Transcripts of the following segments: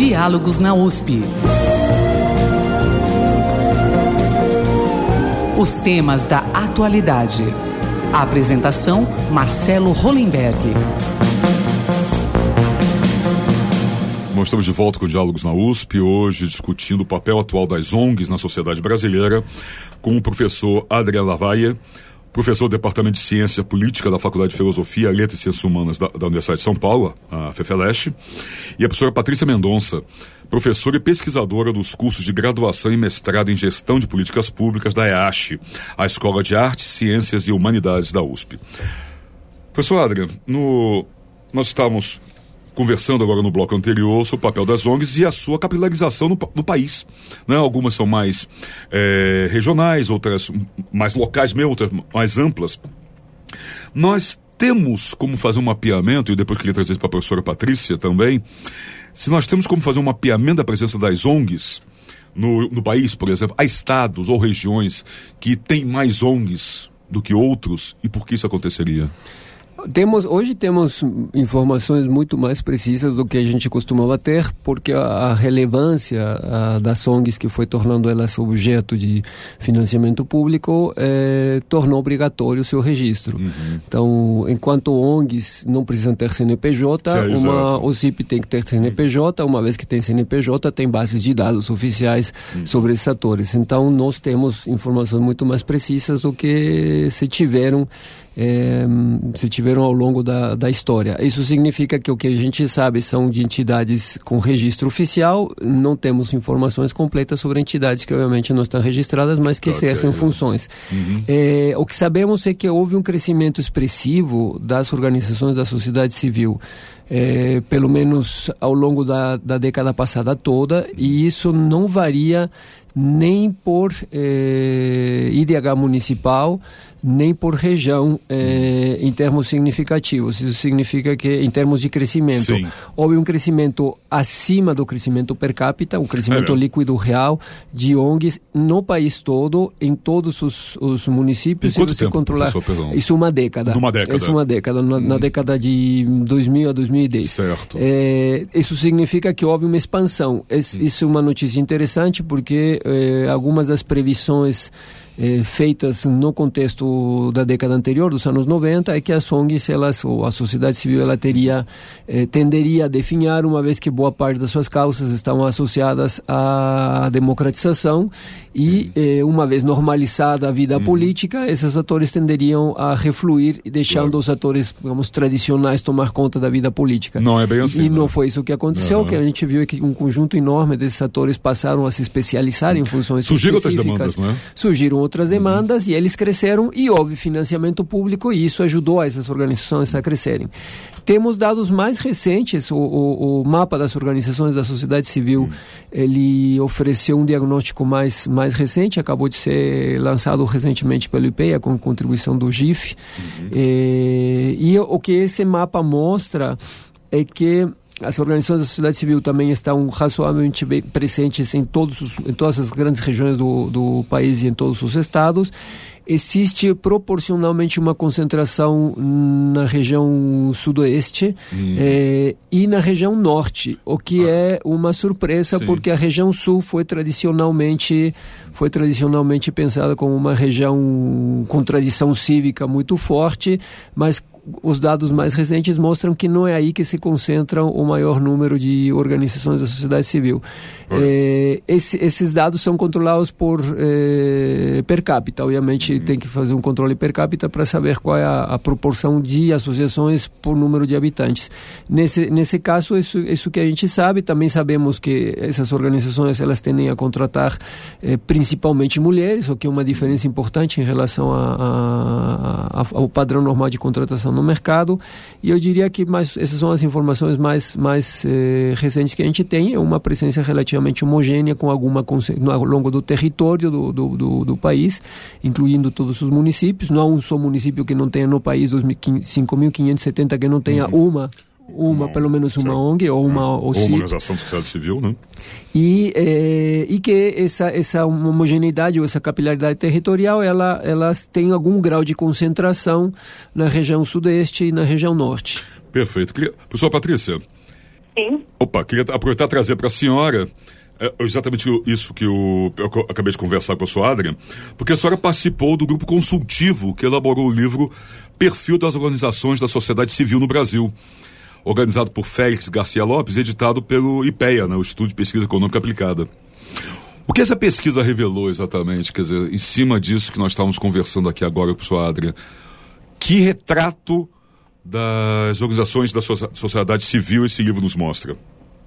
Diálogos na USP. Os temas da atualidade. A apresentação, Marcelo Hollenberg. Bom, estamos de volta com Diálogos na USP, hoje discutindo o papel atual das ONGs na sociedade brasileira, com o professor Adriano Lavalle, professor do Departamento de Ciência Política da Faculdade de Filosofia, Letras e Ciências Humanas da Universidade de São Paulo, a FEFELESH, e a professora Patrícia Mendonça, professora e pesquisadora dos cursos de graduação e mestrado em Gestão de Políticas Públicas da EASH, a Escola de Artes, Ciências e Humanidades da USP. Professor Adriano, nós estamos conversando agora no bloco anterior sobre o papel das ONGs e a sua capilarização no país, né? Algumas são mais regionais, outras mais locais, outras mais amplas. Nós temos como fazer um mapeamento, e depois queria trazer isso para a professora Patrícia também, se nós temos como fazer um mapeamento da presença das ONGs no país, por exemplo, há estados ou regiões que têm mais ONGs do que outros, e por que isso aconteceria? Hoje temos informações muito mais precisas do que a gente costumava ter, porque a relevância das ONGs, que foi tornando elas objeto de financiamento público, tornou obrigatório o seu registro. Uhum. Então, enquanto ONGs não precisam ter CNPJ, o CIP tem que ter CNPJ, uma vez que tem CNPJ, tem bases de dados oficiais sobre esses atores. Então, nós temos informações muito mais precisas do que se tiveram ao longo da história. Isso significa que o que a gente sabe são de entidades com registro oficial, não temos informações completas sobre entidades que obviamente não estão registradas, mas que exercem funções. Uhum. O que sabemos é que houve um crescimento expressivo das organizações da sociedade civil, pelo menos ao longo da década passada toda, e isso não varia nem por IDH municipal, nem por região em termos significativos. Isso significa que, em termos de crescimento, houve um crescimento acima do crescimento per capita, um crescimento líquido real de ONGs no país todo, em todos os municípios. Em quanto tempo, professor, perdão? Isso uma década. Isso uma década, na década de 2000 a 2010. Certo. Isso significa que houve uma expansão. Isso é uma notícia interessante, porque algumas das previsões feitas no contexto da década anterior, dos anos 90, é que as ONGs, ou a sociedade civil, ela tenderia a definhar, uma vez que boa parte das suas causas estavam associadas à democratização, e uma vez normalizada a vida política, esses atores tenderiam a refluir, deixando os atores, digamos, tradicionais tomar conta da vida política. Não é bem assim. E não foi isso que aconteceu. O que a gente viu é que um conjunto enorme desses atores passaram a se especializar em funções específicas. Surgiram outras demandas, não é? Surgiram outras demandas, e eles cresceram, e houve financiamento público, e isso ajudou essas organizações a crescerem. Temos dados mais recentes. O mapa das organizações da sociedade civil, ele ofereceu um diagnóstico mais recente, acabou de ser lançado recentemente pelo IPEA, com contribuição do GIF. E o que esse mapa mostra é que as organizações da sociedade civil também estão razoavelmente bem presentes em todas as grandes regiões do país e em todos os estados. Existe proporcionalmente uma concentração na região sudoeste e na região norte, o que é uma surpresa, porque a região sul foi tradicionalmente pensada como uma região com tradição cívica muito forte, mas os dados mais recentes mostram que não é aí que se concentram o maior número de organizações da sociedade civil. Esses dados são controlados por per capita. Obviamente tem que fazer um controle per capita para saber qual é a proporção de associações por número de habitantes. Nesse caso, isso que a gente sabe. Também sabemos que essas organizações, elas tendem a contratar principalmente mulheres, o que é uma diferença importante em relação ao padrão normal de contratação no mercado. E eu diria que essas são as informações mais recentes que a gente tem. É uma presença relativamente homogênea, com alguma ao longo do território do país, incluindo todos os municípios. Não há um só município que não tenha no país 5.570 que não tenha pelo menos uma ONG ou uma organização de sociedade civil, né? E que essa homogeneidade ou essa capilaridade territorial, ela tem algum grau de concentração na região sudeste e na região norte. Perfeito. Professora Patrícia, Sim. Opa, queria aproveitar e trazer para a senhora exatamente isso que eu acabei de conversar com a senhora Adria, porque a senhora participou do grupo consultivo que elaborou o livro Perfil das Organizações da Sociedade Civil no Brasil, organizado por Félix Garcia Lopes, editado pelo IPEA, né, o Instituto de Pesquisa Econômica Aplicada. O que essa pesquisa revelou exatamente, quer dizer, em cima disso que nós estávamos conversando aqui agora com a senhora Adria? Que retrato das organizações da sociedade civil esse livro nos mostra?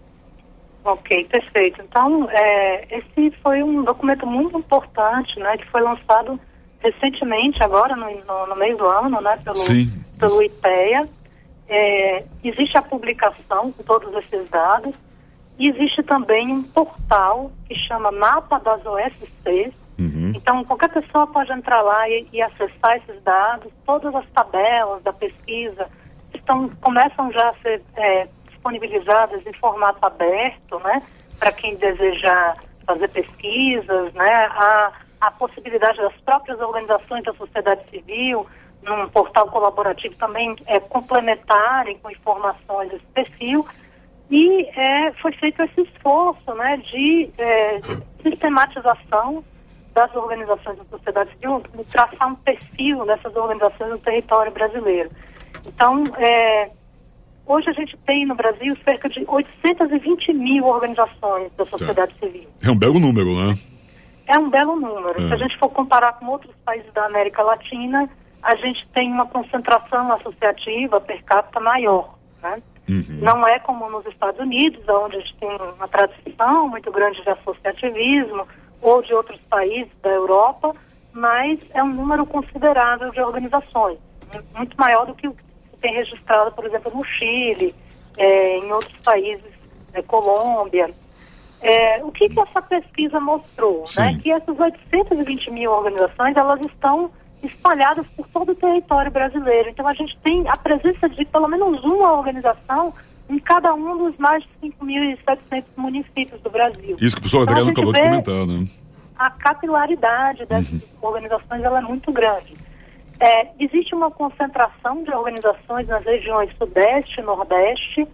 Ok, perfeito. Então, esse foi um documento muito importante, né, que foi lançado recentemente, agora no meio do ano, né, pelo IPEA. Existe a publicação com todos esses dados e existe também um portal que chama Mapa das OSCs. Então, qualquer pessoa pode entrar lá e acessar esses dados. Todas as tabelas da pesquisa começam já a ser disponibilizadas em formato aberto, né, para quem desejar fazer pesquisas, né, a possibilidade das próprias organizações da sociedade civil, num portal colaborativo, também complementarem com informações desse perfil. E foi feito esse esforço, né, de sistematização das organizações da sociedade civil, de traçar um perfil dessas organizações no território brasileiro. Então, hoje a gente tem no Brasil cerca de 820 mil organizações da sociedade civil. É um belo número, né? É um belo número. Se a gente for comparar com outros países da América Latina, a gente tem uma concentração associativa per capita maior, né? Não é como nos Estados Unidos, onde a gente tem uma tradição muito grande de associativismo, ou de outros países da Europa, mas é um número considerável de organizações, muito maior do que o que se tem registrado, por exemplo, no Chile, em outros países, Colômbia. O que essa pesquisa mostrou? Né? Que essas 820 mil organizações, elas estão espalhadas por todo o território brasileiro. Então a gente tem a presença de pelo menos uma organização em cada um dos mais de 5.700 municípios do Brasil. Isso que o professor Adriano acabou de comentar, né? A capilaridade dessas organizações, ela é muito grande. Existe uma concentração de organizações nas regiões Sudeste e Nordeste.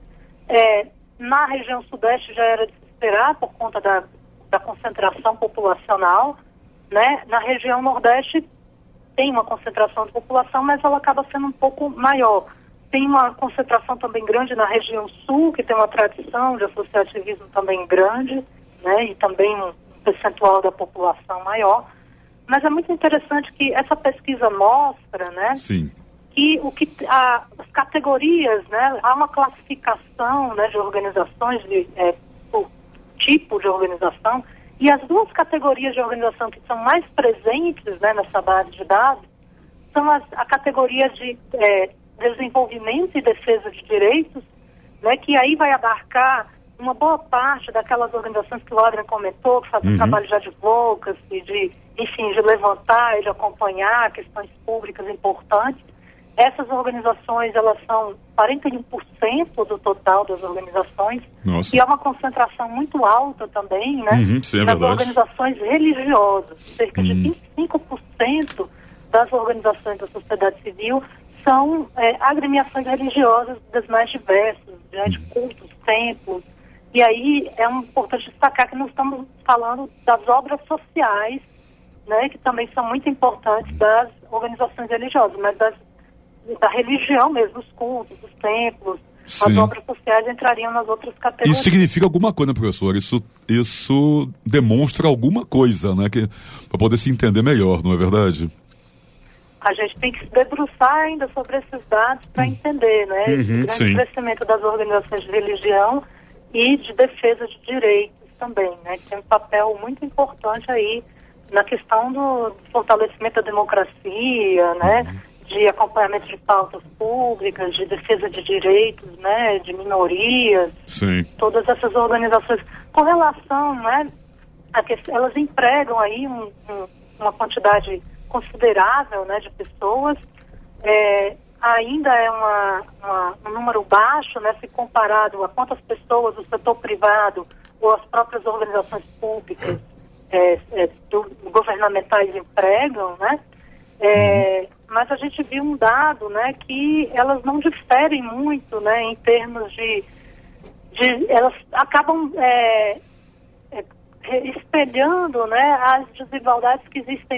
Na região Sudeste já era de se esperar por conta da concentração populacional, né? Na região Nordeste tem uma concentração de população, mas ela acaba sendo um pouco maior. Tem uma concentração também grande na região Sul, que tem uma tradição de associativismo também grande, né? E também um percentual da população maior. Mas é muito interessante que essa pesquisa mostra, né? Sim. Que as categorias, né? Há uma classificação, né, de organizações por tipo de organização. E as duas categorias de organização que são mais presentes, né, nessa base de dados são a categoria de desenvolvimento e defesa de direitos, né, que aí vai abarcar uma boa parte daquelas organizações que o Adrian comentou, que fazem trabalho de advocacy, de levantar e de acompanhar questões públicas importantes. Essas organizações, elas são 41% do total das organizações. Nossa. E é uma concentração muito alta também, né? Sim, é nas verdade. Organizações religiosas. Cerca de 25% das organizações da sociedade civil são agremiações religiosas das mais diversas, de cultos, templos. E aí é importante destacar que nós estamos falando das obras sociais, né, que também são muito importantes das organizações religiosas, mas da religião mesmo, os cultos, os templos, as obras sociais entrariam nas outras categorias. Isso significa alguma coisa, professor? Isso demonstra alguma coisa, né? Para poder se entender melhor, não é verdade? A gente tem que se debruçar ainda sobre esses dados para entender, né? O grande crescimento das organizações de religião e de defesa de direitos também, né? Que tem um papel muito importante aí na questão do fortalecimento da democracia, né? De acompanhamento de pautas públicas, de defesa de direitos, né, de minorias. Sim. Todas essas organizações, com relação, né, a que elas empregam aí uma quantidade considerável, né, de pessoas, ainda é um número baixo, né, se comparado a quantas pessoas o setor privado ou as próprias organizações públicas governamentais empregam, né? Mas a gente viu um dado, né, que elas não diferem muito, né, em termos de elas acabam espelhando, né, as desigualdades que existem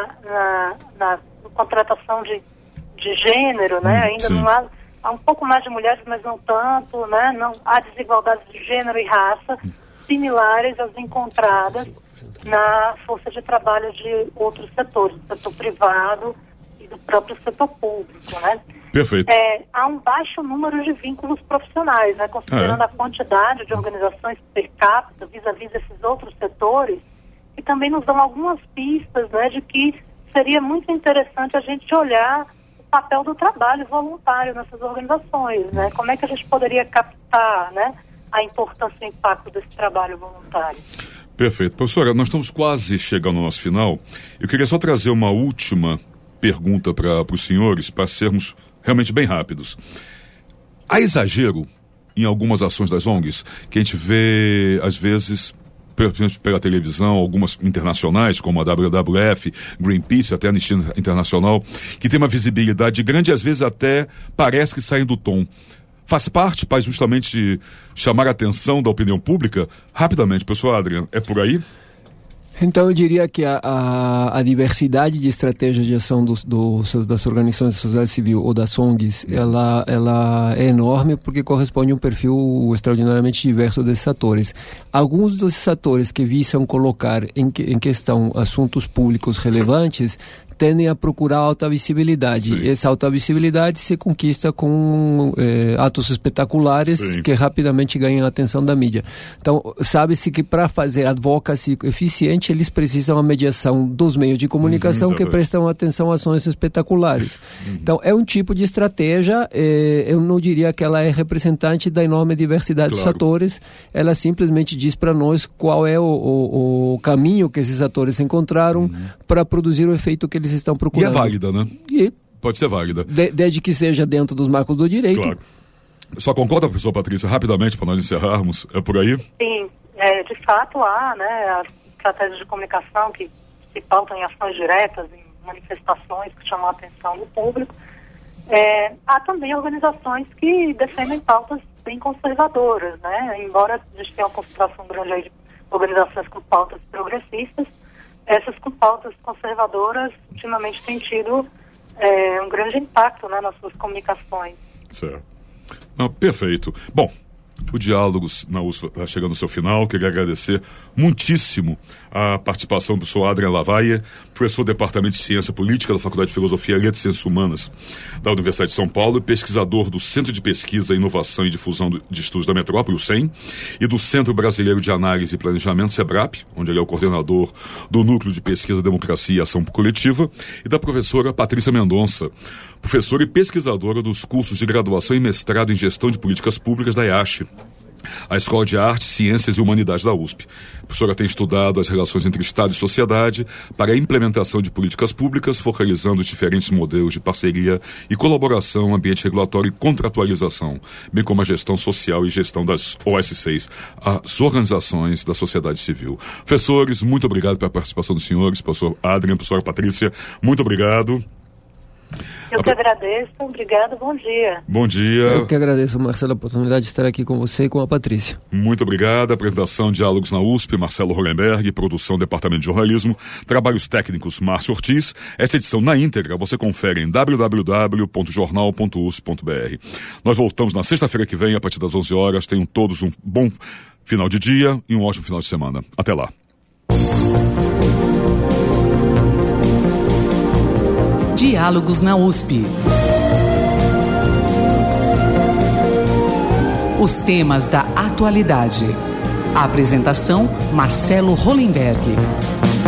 na contratação de gênero, né? Ainda não há um pouco mais de mulheres, mas não tanto, né? Não há desigualdades de gênero e raça similares às encontradas na força de trabalho de outros setores, do setor privado e do próprio setor público, né? Perfeito. Há um baixo número de vínculos profissionais, né? Considerando a quantidade de organizações per capita vis-à-vis esses outros setores, que também nos dão algumas pistas, né, de que seria muito interessante a gente olhar o papel do trabalho voluntário nessas organizações, né? Como é que a gente poderia captar, né, a importância e o impacto desse trabalho voluntário? Perfeito. Professora, nós estamos quase chegando ao nosso final. Eu queria só trazer uma última pergunta para os senhores, para sermos realmente bem rápidos. Há exagero em algumas ações das ONGs, que a gente vê, às vezes, pela televisão, algumas internacionais, como a WWF, Greenpeace, até a Anistia Internacional, que tem uma visibilidade grande e às vezes até parece que saem do tom. Faz parte, para justamente chamar a atenção da opinião pública? Rapidamente, professor Adrian, é por aí? Então, eu diria que a diversidade de estratégias de ação das organizações da sociedade civil ou das ONGs, ela é enorme porque corresponde a um perfil extraordinariamente diverso desses atores. Alguns desses atores que visam colocar em questão assuntos públicos relevantes tendem a procurar alta visibilidade. Sim. Essa alta visibilidade se conquista com atos espetaculares. Sim. Que rapidamente ganham a atenção da mídia. Então, sabe-se que para fazer advocacy eficiente, eles precisam a mediação dos meios de comunicação que prestam atenção a ações espetaculares. Então, é um tipo de estratégia, eu não diria que ela é representante da enorme diversidade dos atores, ela simplesmente diz para nós qual é o caminho que esses atores encontraram para produzir o efeito que eles estão procurando. E é válida, né? Pode ser válida. Desde que seja dentro dos marcos do direito. Claro. Só concorda, professor Patrícia, rapidamente, para nós encerrarmos, é por aí? Sim, de fato há, né, as estratégias de comunicação que se pautam em ações diretas, em manifestações que chamam a atenção do público. Há também organizações que defendem pautas bem conservadoras, né? Embora a gente tenha uma concentração grande aí de organizações com pautas progressistas, essas com pautas conservadoras ultimamente têm tido um grande impacto, né, nas suas comunicações. Certo. Perfeito. Bom, o Diálogos na USP está chegando ao seu final. Queria agradecer muitíssimo a participação do professor Adrian Lavalle, professor do Departamento de Ciência Política da Faculdade de Filosofia e Letras e Ciências Humanas da Universidade de São Paulo e pesquisador do Centro de Pesquisa, Inovação e Difusão de Estudos da Metrópole, o CEM, e do Centro Brasileiro de Análise e Planejamento, SEBRAP, onde ele é o coordenador do Núcleo de Pesquisa, Democracia e Ação Coletiva, e da professora Patrícia Mendonça, professora e pesquisadora dos cursos de graduação e mestrado em Gestão de Políticas Públicas da IACHE, a Escola de Artes, Ciências e Humanidades da USP. A professora tem estudado as relações entre Estado e sociedade para a implementação de políticas públicas, focalizando os diferentes modelos de parceria e colaboração, ambiente regulatório e contratualização, bem como a gestão social e gestão das OSCs, as organizações da sociedade civil. Professores, muito obrigado pela participação dos senhores, professor Adrian, professora Patrícia, muito obrigado. Eu que agradeço, obrigado, bom dia. Bom dia. Eu que agradeço, Marcelo, a oportunidade de estar aqui com você e com a Patrícia. Muito obrigado. Apresentação Diálogos na USP, Marcelo Hollenberg, produção Departamento de Jornalismo, trabalhos técnicos Márcio Ortiz. Essa edição na íntegra você confere em www.jornal.usp.br. Nós voltamos na sexta-feira que vem, a partir das 11 horas. Tenham todos um bom final de dia e um ótimo final de semana. Até lá. Diálogos na USP. Os temas da atualidade. A apresentação, Marcelo Hollenberg.